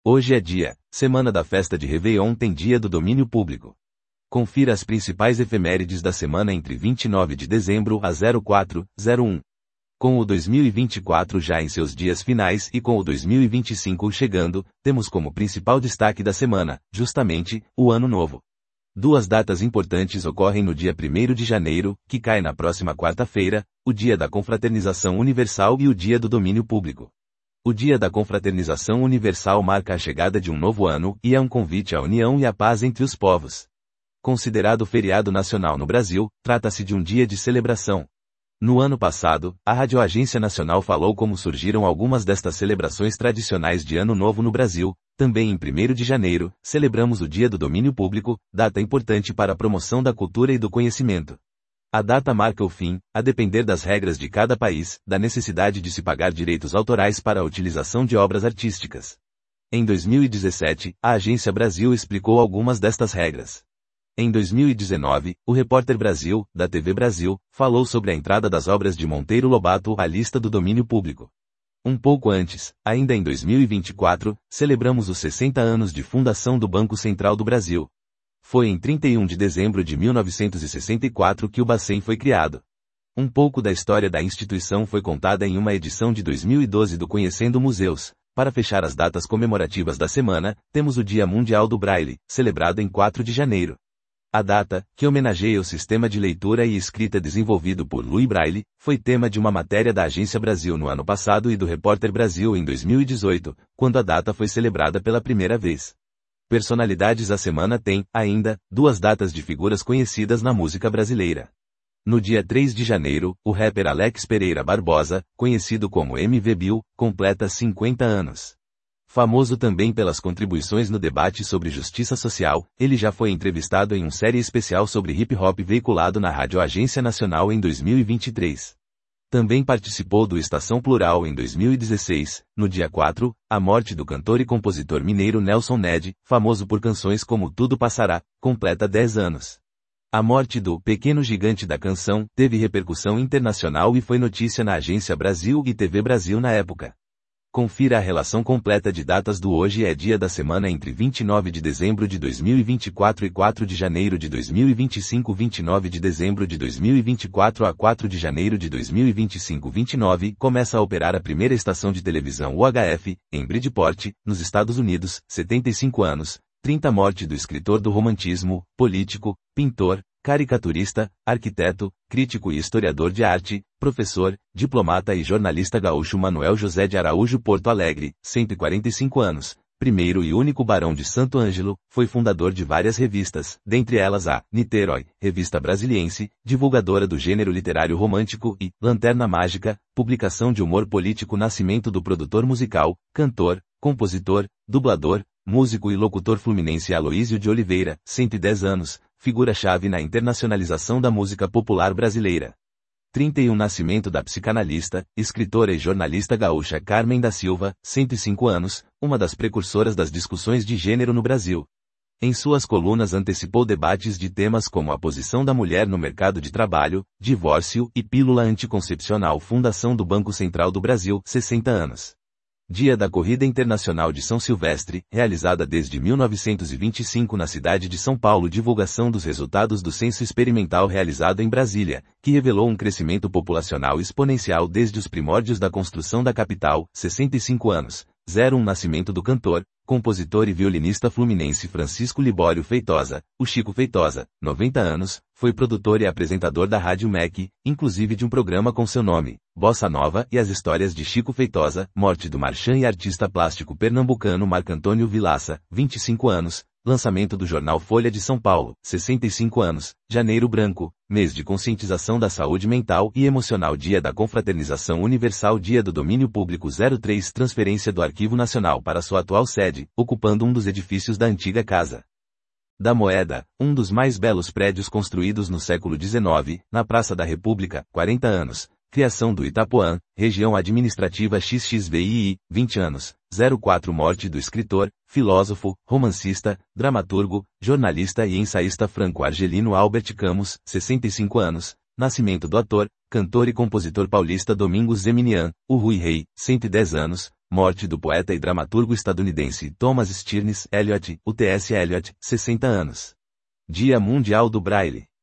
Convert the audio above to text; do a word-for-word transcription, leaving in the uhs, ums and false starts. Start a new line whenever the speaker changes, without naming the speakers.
Hoje é dia, semana da festa de Réveillon tem dia do domínio público. Confira as principais efemérides da semana entre vinte e nove de dezembro a zero quatro, zero um. Com o dois mil e vinte e quatro já em seus dias finais e com o dois mil e vinte e cinco chegando, temos como principal destaque da semana, justamente, o Ano Novo. Duas datas importantes ocorrem no dia primeiro de janeiro, que cai na próxima quarta-feira, o Dia da Confraternização Universal e o Dia do Domínio Público. O Dia da Confraternização Universal marca a chegada de um novo ano e é um convite à união e à paz entre os povos. Considerado feriado nacional no Brasil, trata-se de um dia de celebração. No ano passado, a Rádio Agência Nacional falou como surgiram algumas destas celebrações tradicionais de Ano Novo no Brasil. Também em primeiro de janeiro, celebramos o Dia do Domínio Público, data importante para a promoção da cultura e do conhecimento. A data marca o fim, a depender das regras de cada país, da necessidade de se pagar direitos autorais para a utilização de obras artísticas. Em dois mil e dezessete, a Agência Brasil explicou algumas destas regras. Em dois mil e dezenove, o Repórter Brasil, da T V Brasil, falou sobre a entrada das obras de Monteiro Lobato à lista do domínio público. Um pouco antes, ainda em dois mil e vinte e quatro, celebramos os sessenta anos de fundação do Banco Central do Brasil. Foi em trinta e um de dezembro de mil novecentos e sessenta e quatro que o Bacen foi criado. Um pouco da história da instituição foi contada em uma edição de dois mil e doze do Conhecendo Museus. Para fechar as datas comemorativas da semana, temos o Dia Mundial do Braille, celebrado em quatro de janeiro. A data, que homenageia o sistema de leitura e escrita desenvolvido por Louis Braille, foi tema de uma matéria da Agência Brasil no ano passado e do Repórter Brasil em dois mil e dezoito, quando a data foi celebrada pela primeira vez. Personalidades a semana tem, ainda, duas datas de figuras conhecidas na música brasileira. No dia três de janeiro, o rapper Alex Pereira Barbosa, conhecido como M V Bill, completa cinquenta anos. Famoso também pelas contribuições no debate sobre justiça social, ele já foi entrevistado em uma série especial sobre hip-hop veiculado na Rádio Agência Nacional em dois mil e vinte e três. Também participou do Estação Plural em dois mil e dezesseis, no dia quatro, a morte do cantor e compositor mineiro Nelson Ned, famoso por canções como Tudo Passará, completa dez anos. A morte do pequeno gigante da canção teve repercussão internacional e foi notícia na Agência Brasil e T V Brasil na época. Confira a relação completa de datas do Hoje é Dia da semana entre vinte e nove de dezembro de dois mil e vinte e quatro e quatro de janeiro de dois mil e vinte e cinco. vinte e nove de dezembro de dois mil e vinte e quatro a quatro de janeiro de dois mil e vinte e cinco. vinte e nove, começa a operar a primeira estação de televisão U H F, em Bridgeport, nos Estados Unidos, setenta e cinco anos. trinta Morte do escritor do romantismo, político, pintor, caricaturista, arquiteto, crítico e historiador de arte, professor, diplomata e jornalista gaúcho Manuel José de Araújo Porto Alegre, cento e quarenta e cinco anos, primeiro e único barão de Santo Ângelo, foi fundador de várias revistas, dentre elas a Niterói, revista brasiliense, divulgadora do gênero literário romântico, e Lanterna Mágica, publicação de humor político. Nascimento do produtor musical, cantor, compositor, dublador, músico e locutor fluminense Aloísio de Oliveira, cento e dez anos, figura-chave na internacionalização da música popular brasileira. trinta e um Nascimento da psicanalista, escritora e jornalista gaúcha Carmen da Silva, cento e cinco anos, uma das precursoras das discussões de gênero no Brasil. Em suas colunas antecipou debates de temas como a posição da mulher no mercado de trabalho, divórcio e pílula anticoncepcional. Fundação do Banco Central do Brasil, sessenta anos. Dia da Corrida Internacional de São Silvestre, realizada desde mil novecentos e vinte e cinco na cidade de São Paulo. Divulgação dos resultados do censo experimental realizado em Brasília, que revelou um crescimento populacional exponencial desde os primórdios da construção da capital, sessenta e cinco anos. zero um Nascimento do cantor, compositor e violinista fluminense Francisco Libório Feitosa, o Chico Feitosa, noventa anos, foi produtor e apresentador da Rádio M E C, inclusive de um programa com seu nome, Bossa Nova e as Histórias de Chico Feitosa. Morte do marchand e artista plástico pernambucano Marcantônio Vilaça, vinte e cinco anos, lançamento do jornal Folha de São Paulo, sessenta e cinco anos, Janeiro Branco, mês de conscientização da saúde mental e emocional. Dia da Confraternização Universal. Dia do Domínio Público. zero três Transferência do Arquivo Nacional para sua atual sede, ocupando um dos edifícios da antiga Casa da Moeda, um dos mais belos prédios construídos no século dezenove, na Praça da República, quarenta anos. Criação do Itapuã, região administrativa X X V I I, vinte anos. zero quatro Morte do escritor, filósofo, romancista, dramaturgo, jornalista e ensaísta franco-argelino Albert Camus, sessenta e cinco anos. Nascimento do ator, cantor e compositor paulista Domingos Zeminian, o Rui Rei, cento e dez anos. Morte do poeta e dramaturgo estadunidense Thomas Stearns Eliot, U T S Eliot, sessenta anos. Dia Mundial do Braille.